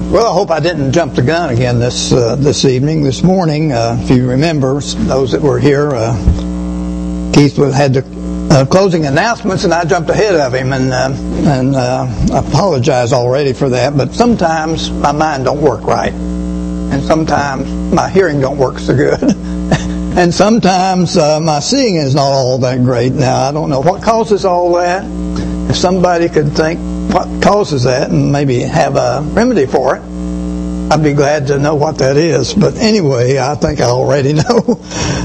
Well, I hope I didn't jump the gun again this morning. If you remember, those that were here, Keith had the closing announcements, and I jumped ahead of him, and I apologize already for that. But sometimes my mind don't work right, and sometimes my hearing don't work so good, and sometimes my seeing is not all that great. Now, I don't know what causes all that. If somebody could think what causes that and maybe have a remedy for it, I'd be glad to know what that is. But anyway, I think I already know.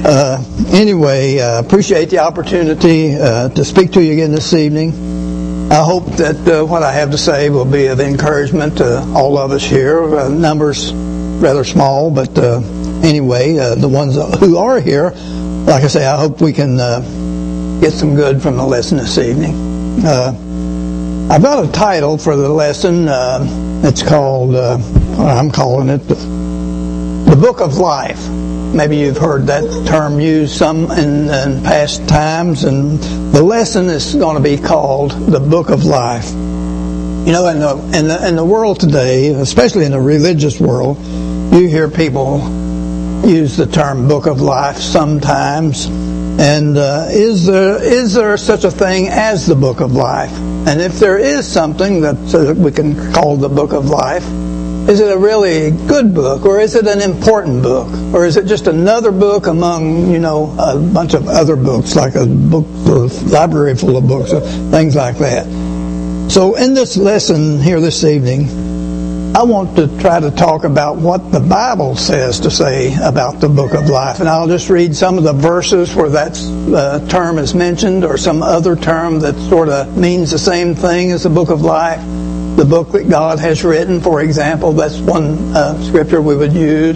Appreciate the opportunity to speak to you again this evening. I hope that what I have to say will be of encouragement to all of us here. Numbers rather small, but the ones who are here, like I say, I hope we can get some good from the lesson this evening. I've got a title for the lesson. It's called, I'm calling it The Book of Life. Maybe you've heard that term used some in past times, and the lesson is going to be called The Book of Life. You know, in the world today, especially in the religious world, you hear people use the term Book of Life sometimes. And is there such a thing as the Book of Life? And if there is something that we can call the Book of Life, is it a really good book, or is it an important book, or is it just another book among a bunch of other books, like a book, a library full of books, or things like that? So in this lesson here this evening, I want to try to talk about what the Bible says to say about the Book of Life. And I'll just read some of the verses where that term is mentioned, or some other term that sort of means the same thing as the Book of Life. The book that God has written, for example, that's one scripture we would use.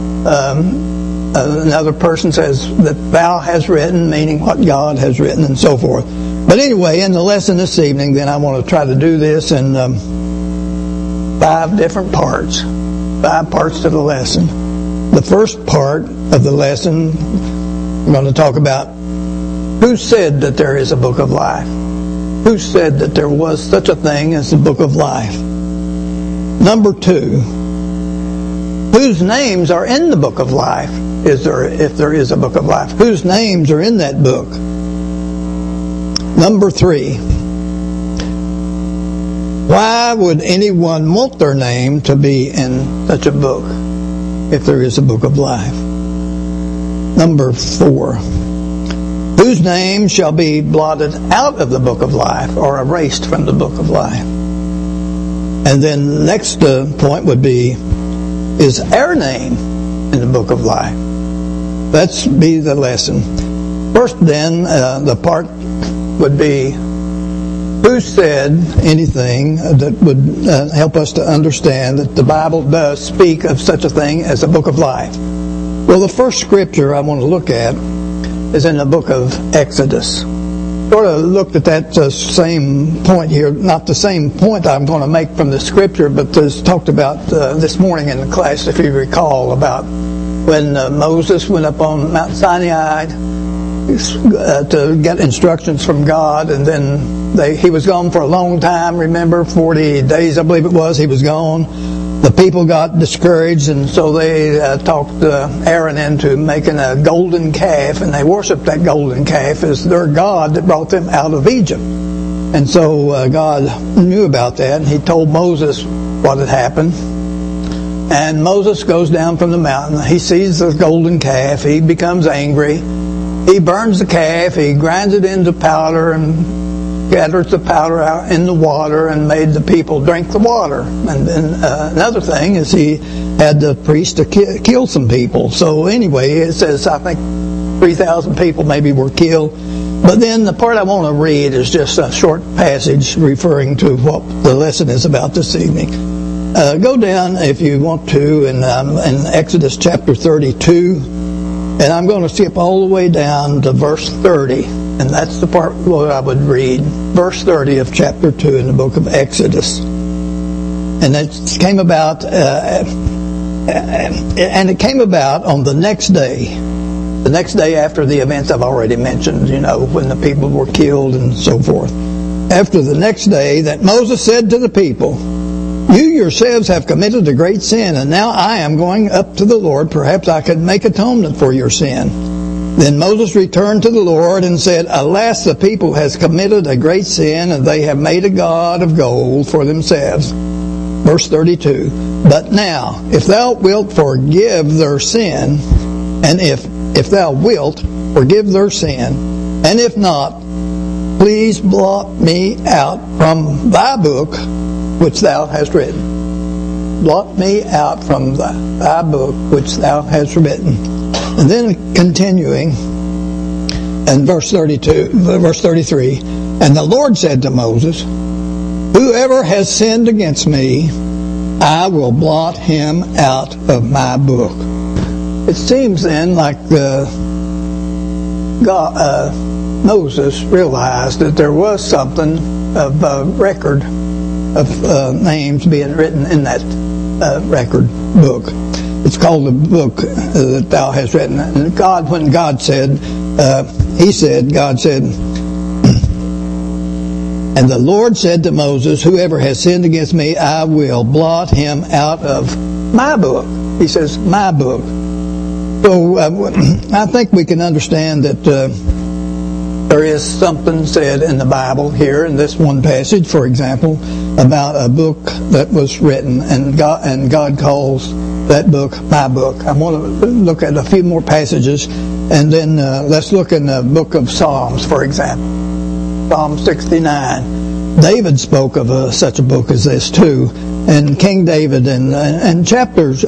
Another person says that thou has written, meaning what God has written, and so forth. But anyway, in the lesson this evening, then I want to try to do this in 5 different parts. 5 parts to the lesson. The first part of the lesson, we're going to talk about who said that there is a Book of Life. Who said that there was such a thing as the Book of Life? Number 2, whose names are in the Book of Life? If there is a Book of Life, whose names are in that book? Number 3, why would anyone want their name to be in such a book if there is a Book of Life? Number 4, whose name shall be blotted out of the Book of Life or erased from the Book of Life? And then the next point would be, is our name in the Book of Life? That's be the lesson. First then, the part would be, who said anything that would help us to understand that the Bible does speak of such a thing as a Book of Life? Well, the first scripture I want to look at is in the book of Exodus. Sort of looked at that same point here, not the same point I'm going to make from the scripture, but this talked about this morning in the class, if you recall, about when Moses went up on Mount Sinai to get instructions from God, and then he was gone for a long time. Remember, 40 days I believe it was, he was gone. The people got discouraged, and so they talked Aaron into making a golden calf, and they worshiped that golden calf as their God that brought them out of Egypt. And so God knew about that, and he told Moses what had happened. And Moses goes down from the mountain. He sees the golden calf. He becomes angry. He burns the calf. He grinds it into powder and gathers the powder out in the water and made the people drink the water. And then another thing is he had the priest to kill some people. So anyway, it says, I think 3,000 people maybe were killed. But then the part I want to read is just a short passage referring to what the lesson is about this evening. Go down, if you want to, in Exodus chapter 32. And I'm going to skip all the way down to verse 30. And that's the part where I would read. Verse 30 of chapter 2 in the book of Exodus. And it came about, on the next day. The next day after the events I've already mentioned, when the people were killed and so forth. After the next day, that Moses said to the people, You yourselves have committed a great sin, and now I am going up to the Lord. Perhaps I could make atonement for your sin. Then Moses returned to the Lord and said, Alas, the people has committed a great sin, and they have made a god of gold for themselves. Verse 32, But now, if thou wilt forgive their sin, and if thou wilt forgive their sin, and if not, please blot me out from thy book which thou hast written. Blot me out from thy book which thou hast written. And then continuing, in verse 33, And the Lord said to Moses, Whoever has sinned against me, I will blot him out of my book. It seems then like Moses realized that there was something of a record of names being written in that record book. It's called the book that thou hast written. And God, when God said, God said, And the Lord said to Moses, Whoever has sinned against me, I will blot him out of my book. He says, my book. So I think we can understand that there is something said in the Bible here, in this one passage, for example, about a book that was written, and God calls that book my book. I want to look at a few more passages, and then let's look in the book of Psalms, for example. Psalm 69. David spoke of such a book as this too, and King David in chapters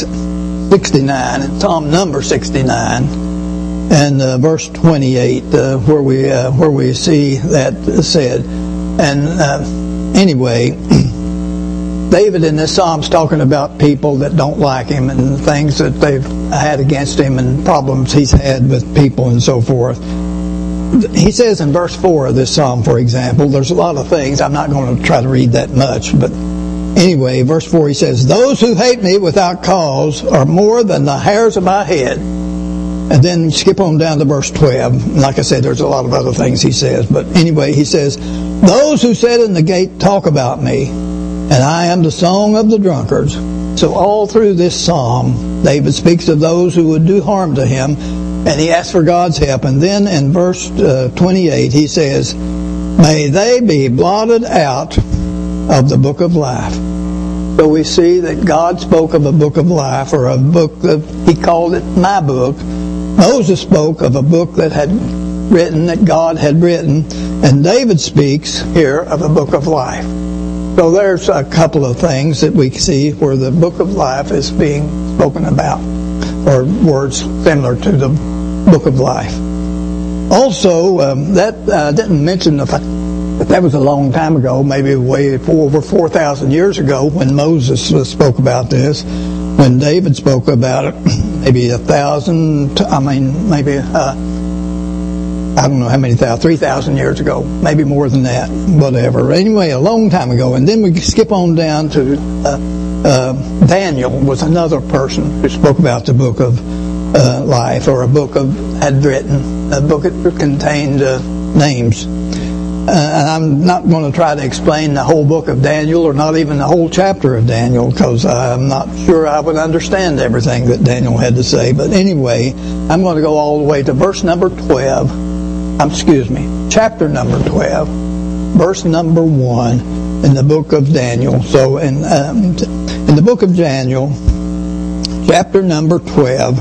69, in Psalm number 69, and verse 28, where we see that said. And anyway, David in this psalm's talking about people that don't like him and things that they've had against him and problems he's had with people and so forth. He says in verse 4 of this psalm, for example, there's a lot of things. I'm not going to try to read that much, but anyway, verse 4, he says, Those who hate me without cause are more than the hairs of my head. And then skip on down to verse 12. Like I said, there's a lot of other things he says. But anyway, he says, Those who sit in the gate talk about me, and I am the song of the drunkards. So all through this psalm, David speaks of those who would do harm to him, and he asks for God's help. And then in verse 28, he says, May they be blotted out of the book of life. So we see that God spoke of a book of life, or a book that he called it my book. Moses spoke of a book that God had written, and David speaks here of a book of life. So there's a couple of things that we see where the book of life is being spoken about, or words similar to the book of life. Also, that didn't mention the fact but that was a long time ago, maybe over 4,000 years ago when Moses spoke about this. When David spoke about it, maybe 1,000, maybe, I don't know how many thousand, 3,000 years ago, maybe more than that, whatever. Anyway, a long time ago. And then we skip on down to Daniel was another person who spoke about the book of life, or a book had written, a book that contained names. And I'm not going to try to explain the whole book of Daniel, or not even the whole chapter of Daniel, because I'm not sure I would understand everything that Daniel had to say. But anyway, I'm going to go all the way to chapter number 12, verse number 1 in the book of Daniel. So in the book of Daniel, chapter number 12,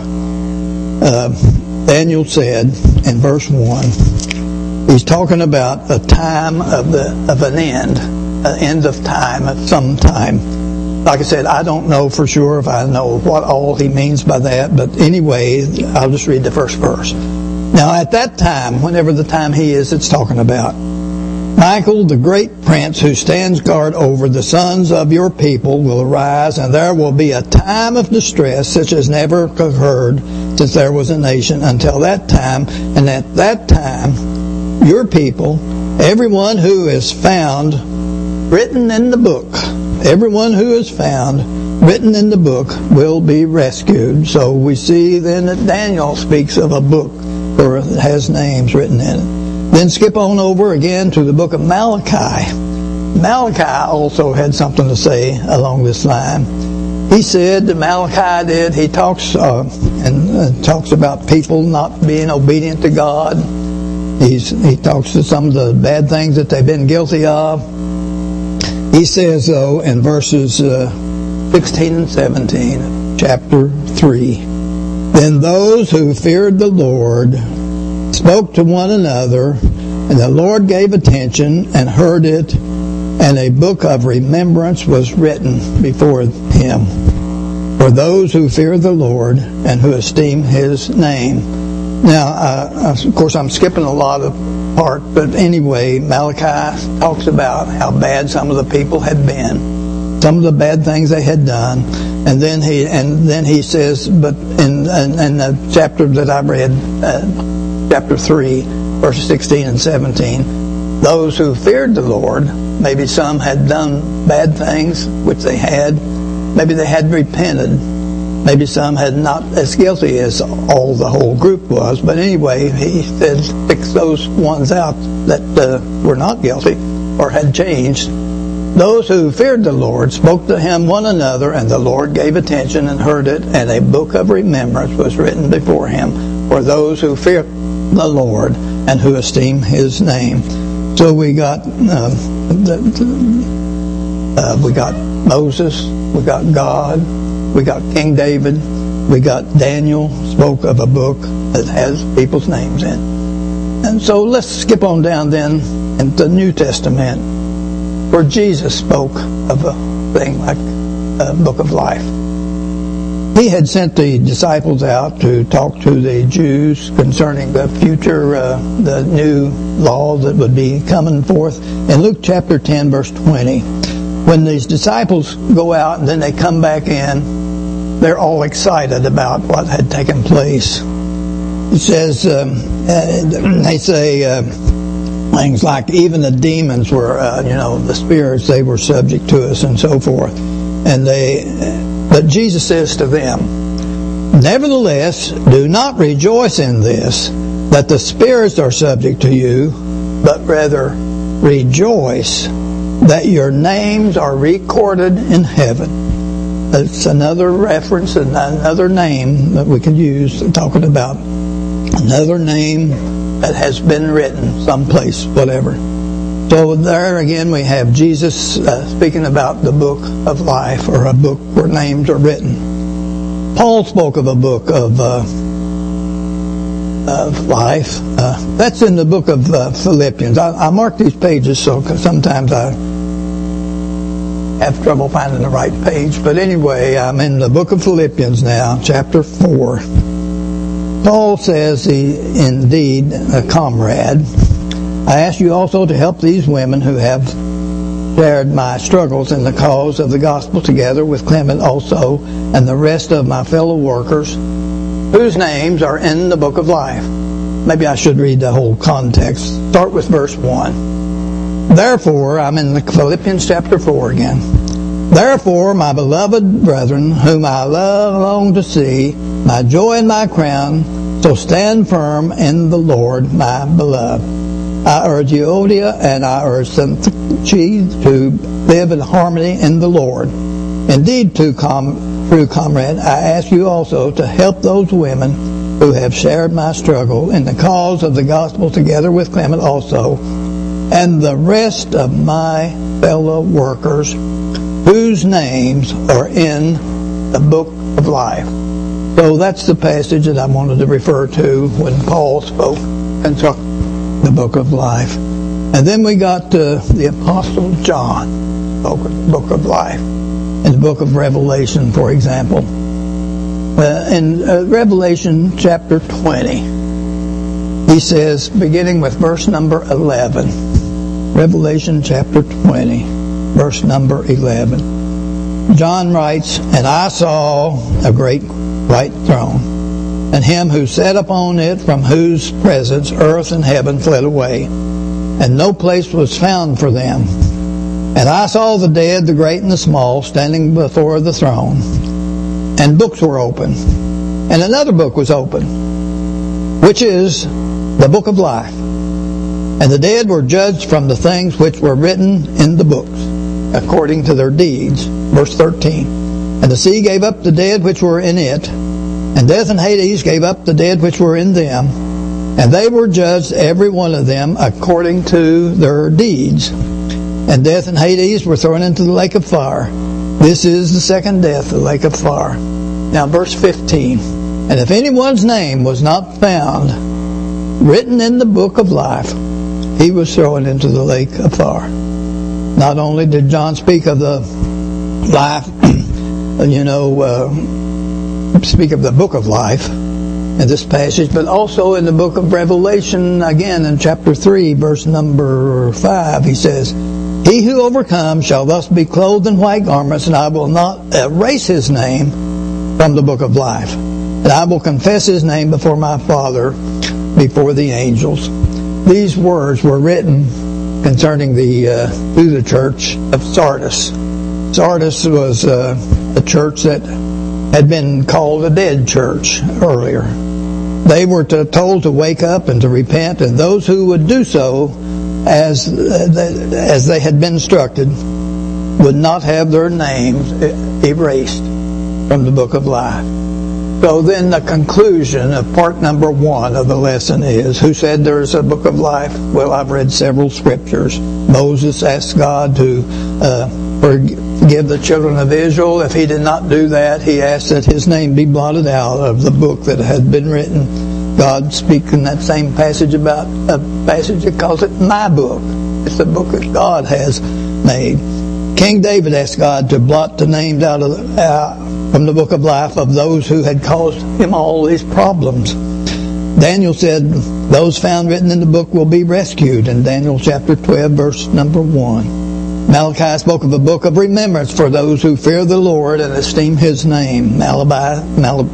Daniel said in verse 1, he's talking about a time of an end of time, of some time. Like I said, I don't know for sure if I know what all he means by that, but anyway, I'll just read the first verse. Now at that time, whenever the time he is, it's talking about, Michael, the great prince who stands guard over the sons of your people, will arise, and there will be a time of distress such as never occurred since there was a nation until that time. And at that time, your people, everyone who is found written in the book, everyone who is found written in the book will be rescued. So we see then that Daniel speaks of a book, or has names written in it. Then skip on over again to the book of Malachi. Malachi also had something to say along this line. He said, Malachi did, he talks talks about people not being obedient to God. He talks to some of the bad things that they've been guilty of. He says, though, in verses 16 and 17, chapter 3, then those who feared the Lord spoke to one another, and the Lord gave attention and heard it, and a book of remembrance was written before him for those who fear the Lord and who esteem his name. Now, of course, I'm skipping a lot of part, but anyway, Malachi talks about how bad some of the people had been, some of the bad things they had done, and then he says, but in the chapter that I read, chapter 3, verses 16 and 17, those who feared the Lord, maybe some had done bad things, which they had. Maybe they had repented. Maybe some had not as guilty as all the whole group was. But anyway, he said, pick those ones out that were not guilty or had changed. Those who feared the Lord spoke to him one another, and the Lord gave attention and heard it, and a book of remembrance was written before him for those who fear the Lord and who esteem his name. So we got Moses, we got God, we got King David, we got Daniel spoke of a book that has people's names in. And so let's skip on down then into the New Testament, where Jesus spoke of a thing like a book of life. He had sent the disciples out to talk to the Jews concerning the future, the new law that would be coming forth. In Luke chapter 10, verse 20, when these disciples go out and then they come back in, they're all excited about what had taken place. It says, they say things like even the demons were, the spirits, they were subject to us and so forth. But Jesus says to them, nevertheless, do not rejoice in this, that the spirits are subject to you, but rather rejoice that your names are recorded in heaven. It's another reference, another name that we could use, talking about another name that has been written someplace, whatever. So there again we have Jesus speaking about the book of life, or a book where names are written. Paul spoke of a book of life. That's in the book of Philippians. I mark these pages so cause sometimes I have trouble finding the right page. But anyway, I'm in the book of Philippians now, chapter 4. Paul says, indeed, a comrade, I ask you also to help these women who have shared my struggles in the cause of the gospel, together with Clement also and the rest of my fellow workers, whose names are in the book of life. Maybe I should read the whole context. Start with verse 1. Therefore, I'm in the Philippians chapter 4 again. Therefore, my beloved brethren, whom I long to see, my joy and my crown, so stand firm in the Lord, my beloved. I urge Euodia and I urge Syntyche to live in harmony in the Lord. Indeed, true comrade, I ask you also to help those women who have shared my struggle in the cause of the gospel, together with Clement also, and the rest of my fellow workers, whose names are in the book of life. So that's the passage that I wanted to refer to when Paul spoke and took the book of life. And then we got the Apostle John spoke of the book of life. In the book of Revelation, for example. In Revelation chapter 20, he says, beginning with verse number 11, Revelation chapter 20, verse number 11. John writes, and I saw a great white throne, and him who sat upon it, from whose presence earth and heaven fled away, and no place was found for them. And I saw the dead, the great and the small, standing before the throne, and books were open. And another book was open, which is the book of life. And the dead were judged from the things which were written in the books, according to their deeds. Verse 13. And the sea gave up the dead which were in it, and death and Hades gave up the dead which were in them, and they were judged, every one of them, according to their deeds. And death and Hades were thrown into the lake of fire. This is the second death, the lake of fire. Now verse 15. And if anyone's name was not found written in the book of life, he was thrown into the lake of fire. Not only did John speak of the life, speak of the book of life in this passage, but also in the book of Revelation, again in chapter 3, verse number 5, he says, He who overcomes shall thus be clothed in white garments, and I will not erase his name from the book of life. And I will confess his name before my Father, before the angels. These words were written concerning through the church of Sardis. Sardis was a church that had been called a dead church earlier. They were told to wake up and to repent, and those who would do so as they had been instructed would not have their names erased from the book of life. So then the conclusion of part number 1 of the lesson is, who said there is a book of life? Well, I've read several scriptures. Moses asked God to forgive the children of Israel. If he did not do that, he asked that his name be blotted out of the book that had been written. God speaks in that same passage about a passage that calls it my book. It's the book that God has made. King David asked God to blot the names out from the book of life of those who had caused him all these problems. Daniel said those found written in the book will be rescued in Daniel chapter 12, verse number 1. Malachi spoke of a book of remembrance for those who fear the Lord and esteem his name. Malachi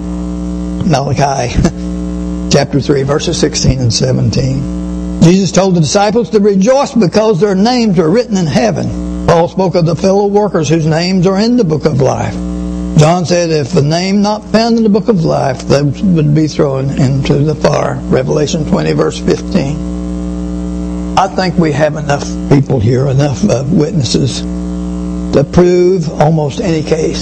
chapter 3, verses 16 and 17. Jesus told the disciples to rejoice because their names are written in heaven. Paul spoke of the fellow workers whose names are in the book of life. John said if the name not found in the book of life, they would be thrown into the fire. Revelation 20, verse 15. I think we have enough people here, enough witnesses to prove almost any case.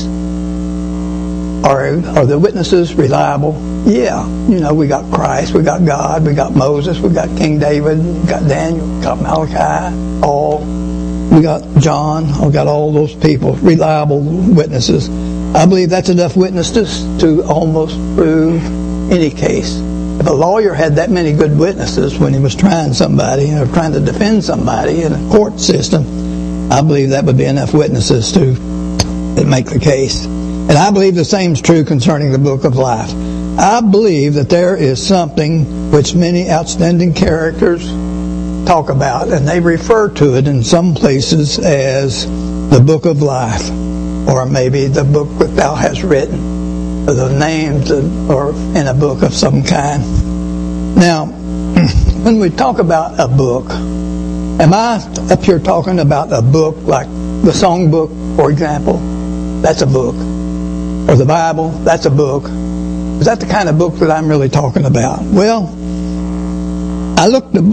Are the witnesses reliable? Yeah. We got Christ, we got God, we got Moses, we got King David, we got Daniel, we got Malachi, we got John, we got all those people, reliable witnesses. I believe that's enough witnesses to almost prove any case. If a lawyer had that many good witnesses when he was trying somebody or trying to defend somebody in a court system, I believe that would be enough witnesses to make the case. And I believe the same is true concerning the book of life. I believe that there is something which many outstanding characters talk about, and they refer to it in some places as the book of life, or maybe the book that thou hast written, or the names or in a book of some kind. Now, when we talk about a book, am I up here talking about a book like the song book, for example? That's a book. Or the Bible, that's a book. Is that the kind of book that I'm really talking about? Well, I looked at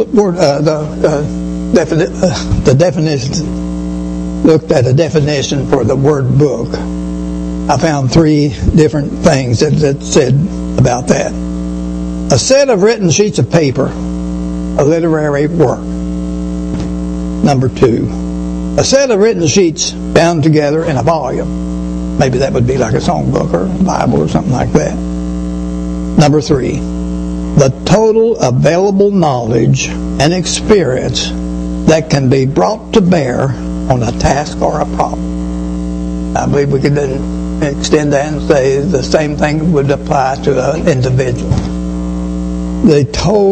a definition for the word book. I found 3 different things that said about that. A set of written sheets of paper, a literary work. Number 2, a set of written sheets bound together in a volume. Maybe that would be like a songbook or a Bible or something like that. Number 3, the total available knowledge and experience that can be brought to bear on a task or a problem. I believe we could then extend that and say the same thing would apply to an individual. The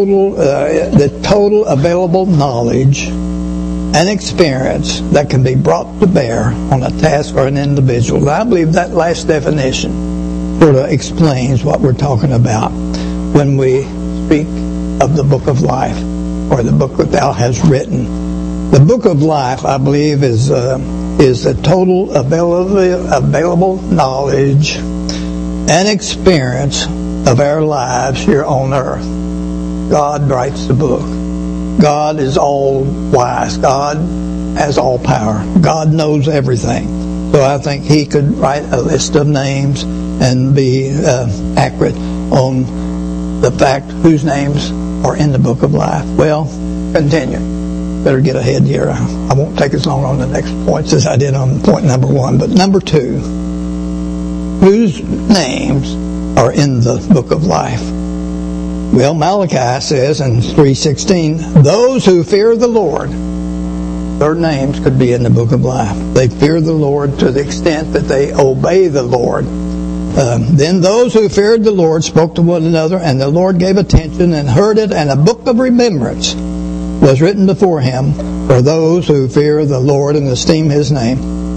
total available knowledge and experience that can be brought to bear on a task or an individual. I believe that last definition sort of explains what we're talking about when we speak of the book of life, or the book that thou hast written. The book of life, I believe, is the total available knowledge and experience of our lives here on earth. God writes the book. God is all wise. God has all power. God knows everything. So I think he could write a list of names and be accurate on the fact whose names are in the book of life. Well, continue. Better get ahead here. I won't take as long on the next points as I did on point number 1. But number 2, whose names are in the book of life? Well, Malachi says in 3:16, those who fear the Lord, their names could be in the book of life. They fear the Lord to the extent that they obey the Lord. Then those who feared the Lord spoke to one another, and the Lord gave attention and heard it, and a book of remembrance was written before him for those who fear the Lord and esteem his name.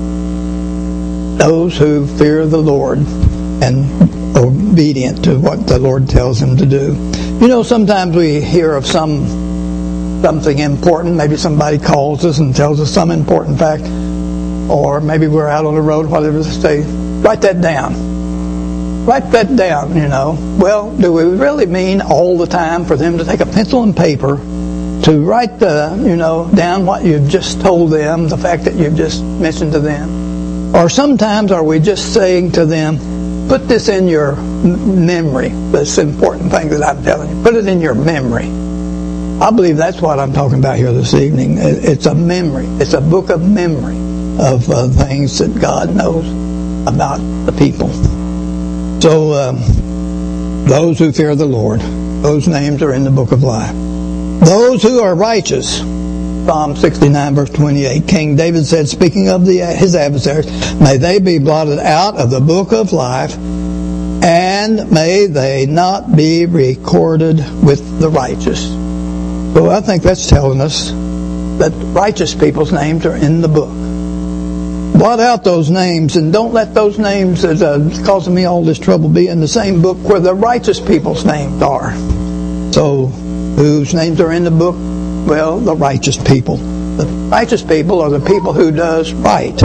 Those who fear the Lord and obedient to what the Lord tells them to do. You know, sometimes we hear of something important. Maybe somebody calls us and tells us some important fact, or maybe we're out on the road, whatever they say, write that down. Write that down, you know. Well, do we really mean all the time for them to take a pencil and paper to write down what you've just told them, the fact that you've just mentioned to them? Or sometimes are we just saying to them, put this in your memory, this important thing that I'm telling you. Put it in your memory. I believe that's what I'm talking about here this evening. It's a memory. It's a book of memory of things that God knows about the people. So, those who fear the Lord, those names are in the book of life. Those who are righteous, Psalm 69 verse 28, King David said, speaking of his adversaries, may they be blotted out of the book of life, and may they not be recorded with the righteous. So I think that's telling us that righteous people's names are in the book. Blot out those names, and don't let those names that causing me all this trouble be in the same book where the righteous people's names are. So, whose names are in the book? Well, the righteous people. The righteous people are the people who does right.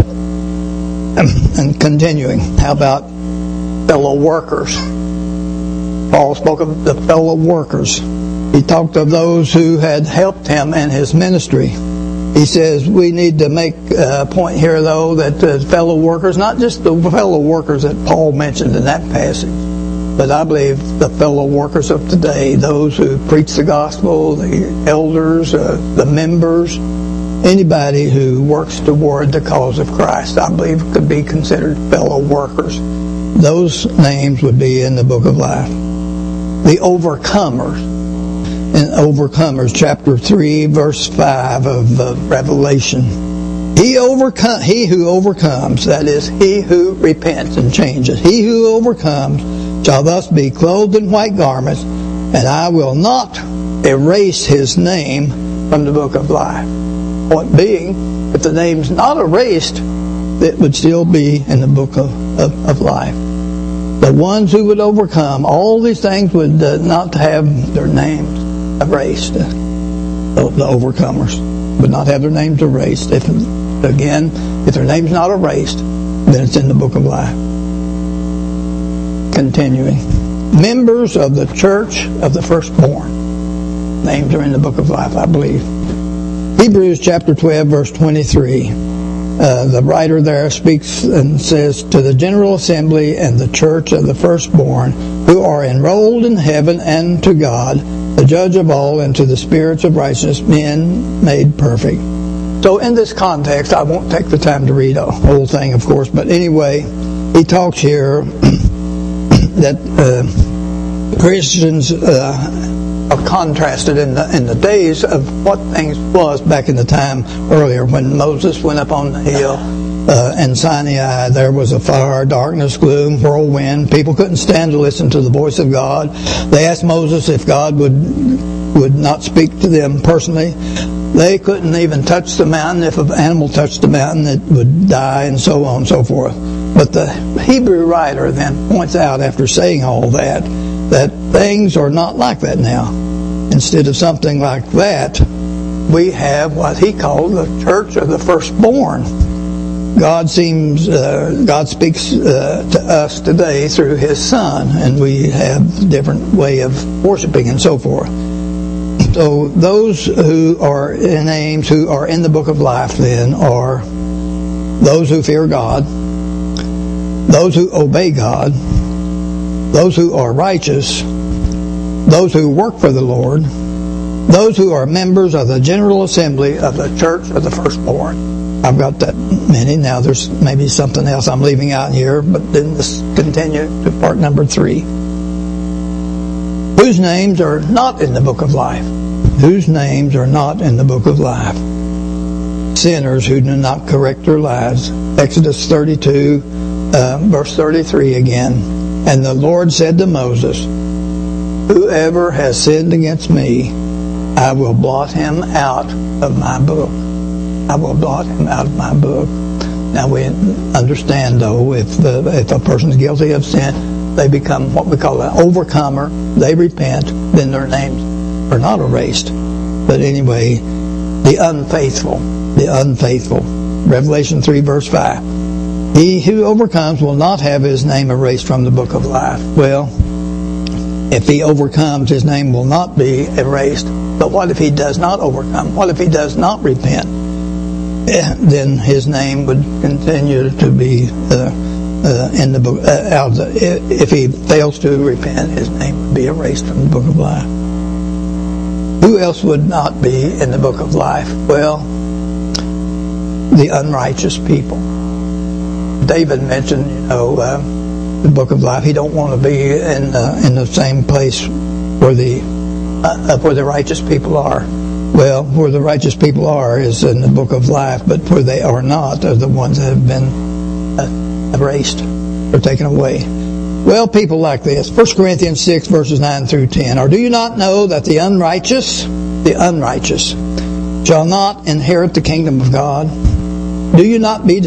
And continuing, how about fellow workers? Paul spoke of the fellow workers. He talked of those who had helped him in his ministry. He says we need to make a point here, though, that fellow workers, not just the fellow workers that Paul mentioned in that passage, but I believe the fellow workers of today, those who preach the gospel, the elders, the members, anybody who works toward the cause of Christ, I believe could be considered fellow workers. Those names would be in the book of life. The overcomers. In Overcomers, chapter 3, verse 5 of Revelation. He who overcomes, that is, he who repents and changes, he who overcomes shall thus be clothed in white garments, and I will not erase his name from the book of life. Point being, if the name's not erased, it would still be in the book of life. The ones who would overcome, all these things would not have their names erased. The overcomers would not have their names erased. If their name's not erased, then it's in the book of life. Continuing. Members of the church of the firstborn. Names are in the book of life, I believe. Hebrews chapter 12, verse 23. The writer there speaks and says, to the general assembly and the church of the firstborn who are enrolled in heaven, and to God, the judge of all, and to the spirits of righteousness, men made perfect. So in this context, I won't take the time to read the whole thing, of course, but anyway, he talks here that Christians are contrasted in the days of what things was back in the time earlier when Moses went up on the hill in Sinai. There was a fire, darkness, gloom, whirlwind. People couldn't stand to listen to the voice of God. They asked Moses if God would not speak to them personally. They couldn't even touch the mountain. If an animal touched the mountain, it would die, and so on and so forth. But the Hebrew writer then points out, after saying all that things are not like that now. Instead of something like that, we have what he called the church of the firstborn. God speaks to us today through his Son, and we have a different way of worshiping and so forth. So those who are names who are in the book of life then are those who fear God, those who obey God, those who are righteous, those who work for the Lord, those who are members of the General Assembly of the Church of the Firstborn. I've got that many. Now there's maybe something else I'm leaving out here, but then let's continue to part number 3. Whose names are not in the book of life? Whose names are not in the book of life? Sinners who do not correct their lives. Exodus 32, verse 33 again. And the Lord said to Moses, whoever has sinned against me, I will blot him out of my book. I will blot him out of my book. Now we understand, though, if a person is guilty of sin, they become what we call an overcomer. They repent, then their names are not erased. But anyway, the unfaithful. Revelation 3, verse 5. He who overcomes will not have his name erased from the book of life. Well, if he overcomes, his name will not be erased. But what if he does not overcome? What if he does not repent? Then his name would continue to be in the book. If he fails to repent, his name would be erased from the book of life. Who else would not be in the book of life? Well, the unrighteous people. David mentioned, the book of life. He don't want to be in the same place where the righteous people are. Well, where the righteous people are is in the book of life, but where they are not are the ones that have been erased or taken away. Well, people like this. 1 Corinthians 6, verses 9 through 10. Or do you not know that the unrighteous shall not inherit the kingdom of God? Do not be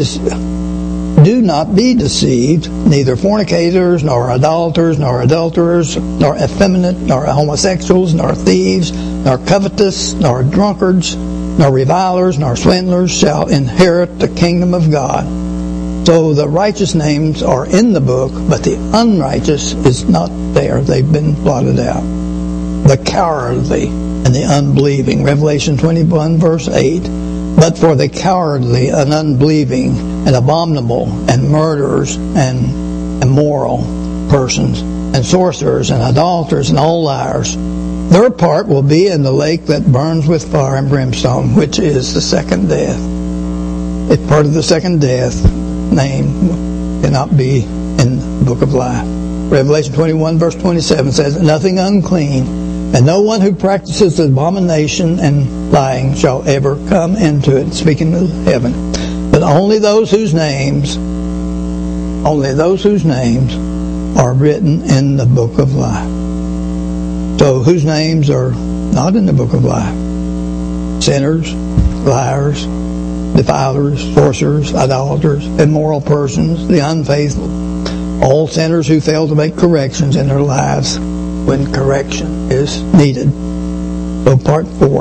deceived, neither fornicators, nor idolaters, nor adulterers, nor effeminate, nor homosexuals, nor thieves, nor covetous, nor drunkards, nor revilers, nor swindlers shall inherit the kingdom of God. So the righteous names are in the book, but the unrighteous is not there. They've been blotted out. The cowardly and the unbelieving. Revelation 21, verse 8. But for the cowardly and unbelieving and abominable and murderers and immoral persons and sorcerers and idolaters and all liars, their part will be in the lake that burns with fire and brimstone, which is the second death. If part of the second death, name cannot be in the book of life. Revelation 21 verse 27 says, nothing unclean, and no one who practices abomination and lying shall ever come into it. Speaking of heaven. But only those whose names are written in the book of life. So whose names are not in the book of life? Sinners, liars, defilers, sorcerers, idolaters, immoral persons, the unfaithful, all sinners who fail to make corrections in their lives when correction is needed. So part 4.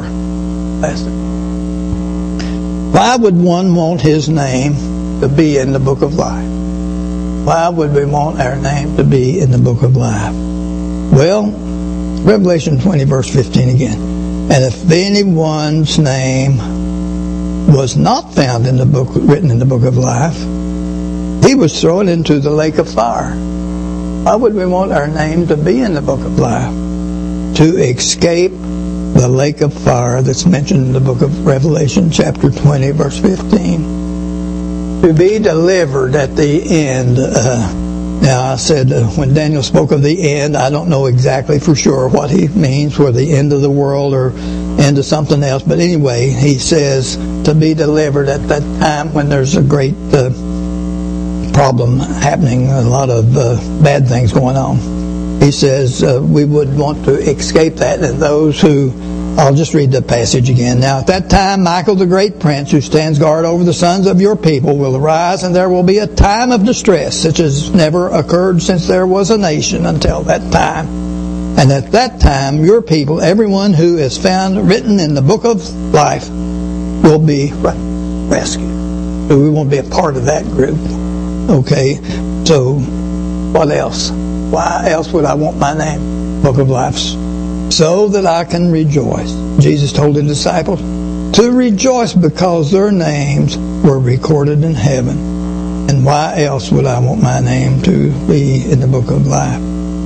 Why would one want his name to be in the book of life? Why would we want our name to be in the book of life? Well, Revelation 20 verse 15 again. And if anyone's name was not found in the book, written in the book of life, he was thrown into the lake of fire. Why would we want our name to be in the book of life? To escape the lake of fire that's mentioned in the book of Revelation chapter 20 verse 15. To be delivered at the end. Now I said when Daniel spoke of the end, I don't know exactly for sure what he means, for the end of the world or end of something else. But anyway, he says to be delivered at that time when there's a great problem happening, a lot of bad things going on. He says we would want to escape that, and those who, I'll just read the passage again. Now at that time Michael the great prince, who stands guard over the sons of your people, will arise, and there will be a time of distress such as never occurred since there was a nation until that time. And at that time your people, everyone who is found written in the book of life, will be rescued. So we won't be a part of that group. Okay, so what else? Why else would I want my name? Book of Life so that I can rejoice. Jesus told the disciples to rejoice because their names were recorded in heaven. And why else would I want my name to be in the book of life?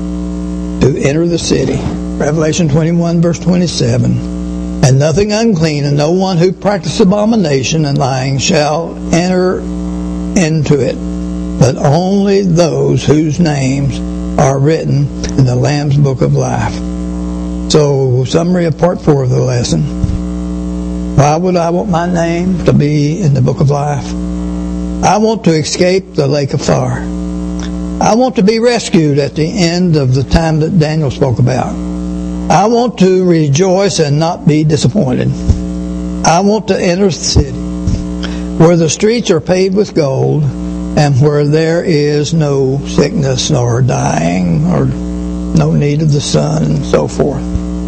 To enter the city. Revelation 21 verse 27. And nothing unclean and no one who practices abomination and lying shall enter into it, but only those whose names are written in the Lamb's book of life. So, summary of part 4 of the lesson. Why would I want my name to be in the book of life? I want to escape the lake of fire. I want to be rescued at the end of the time that Daniel spoke about. I want to rejoice and not be disappointed. I want to enter the city where the streets are paved with gold and where there is no sickness nor dying or no need of the sun and so forth.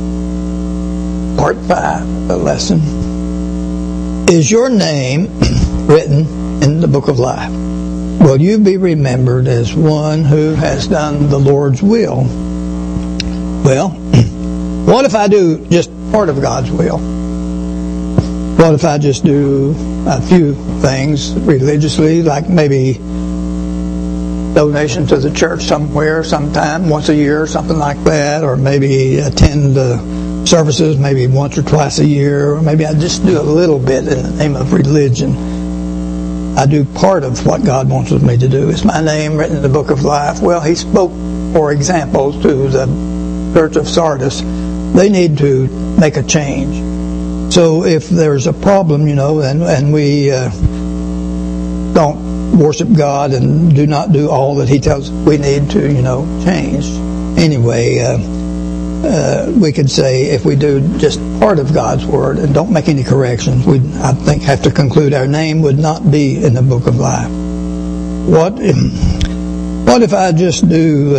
Part 5 of the lesson. Is your name written in the book of life? Will you be remembered as one who has done the Lord's will? Well, what if I do just part of God's will? What if I just do a few things religiously, like maybe donation to the church somewhere, sometime, once a year, something like that, or maybe attend services maybe once or twice a year, or maybe I just do a little bit in the name of religion. I do part of what God wants me to do. Is my name written in the book of life? Well, he spoke, for example, to the church of Sardis. They need to make a change. So if there's a problem, and we don't worship God and do not do all that he tells us we need to, change. Anyway, we could say if we do just part of God's Word and don't make any corrections, we'd, I think, have to conclude our name would not be in the book of life. What if I just do...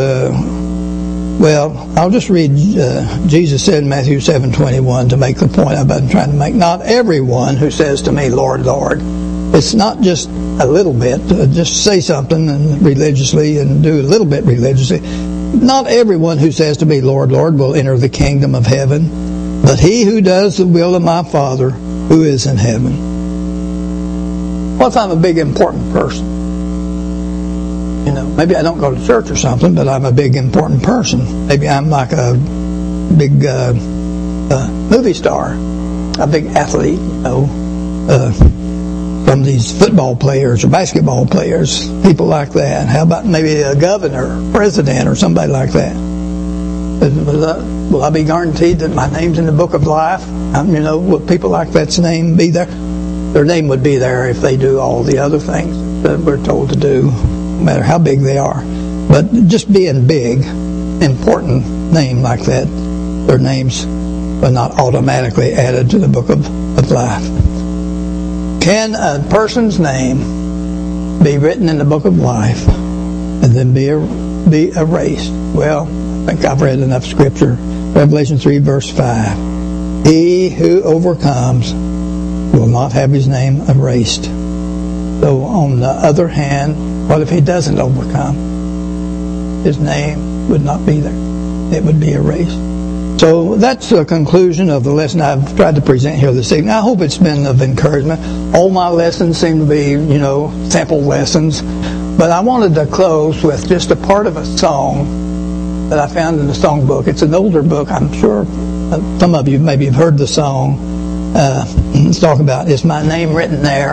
I'll just read, Jesus said in Matthew 7:21 to make the point I've been trying to make. Not everyone who says to me, Lord, Lord. It's not just a little bit, just say something and religiously and do a little bit religiously. Not everyone who says to me, Lord, Lord, will enter the kingdom of heaven, but he who does the will of my Father who is in heaven. What if I'm a big important person? Maybe I don't go to church or something, but I'm a big, important person. Maybe I'm like a big movie star, a big athlete, from these football players or basketball players, people like that. How about maybe a governor, president, or somebody like that? Will I be guaranteed that my name's in the book of life? Will people like that's name be there? Their name would be there if they do all the other things that we're told to do. No matter how big they are. But just being big, important name like that, their names are not automatically added to the book of life. Can a person's name be written in the book of life and then be erased? Well, I think I've read enough scripture. Revelation 3 verse 5. He who overcomes will not have his name erased. So on the other hand, what if he doesn't overcome? His name would not be there. It would be erased. So that's the conclusion of the lesson I've tried to present here this evening. I hope it's been of encouragement. All my lessons seem to be, sample lessons. But I wanted to close with just a part of a song that I found in the songbook. It's an older book. I'm sure some of you maybe have heard the song. It's talking about, is my name written there?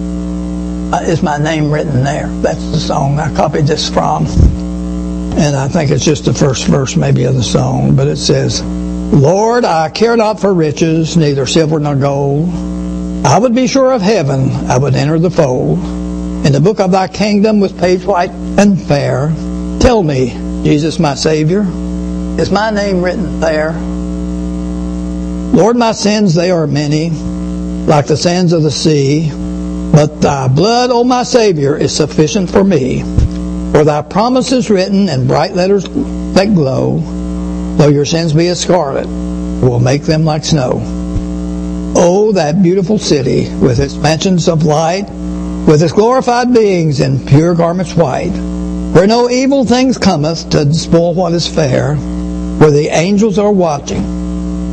Is my name written there? That's the song I copied this from. And I think it's just the first verse maybe of the song. But it says, Lord, I care not for riches, neither silver nor gold. I would be sure of heaven, I would enter the fold. In the book of thy kingdom with page white and fair, tell me, Jesus my Savior, is my name written there? Lord, my sins, they are many, like the sands of the sea. But thy blood, O my Savior, is sufficient for me. For thy promise is written in bright letters that glow. Though your sins be as scarlet, I will make them like snow. Oh, that beautiful city, with its mansions of light, with its glorified beings in pure garments white, where no evil things cometh to spoil what is fair, where the angels are watching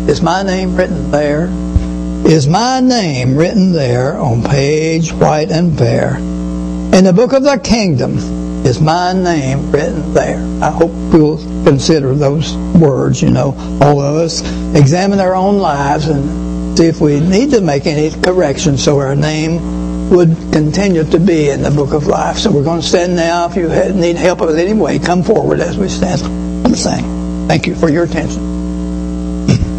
Is my name written there? Is my name written there on page white and fair? In the book of the kingdom, is my name written there? I hope we'll consider those words, all of us. Examine our own lives and see if we need to make any corrections so our name would continue to be in the book of life. So we're going to stand now. If you need help in any way, come forward as we stand and sing. Thank you for your attention.